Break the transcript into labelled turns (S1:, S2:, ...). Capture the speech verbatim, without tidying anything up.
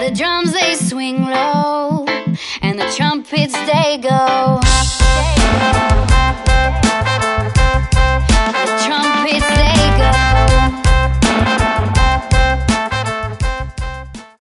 S1: the drums they swing low, and the trumpets they go.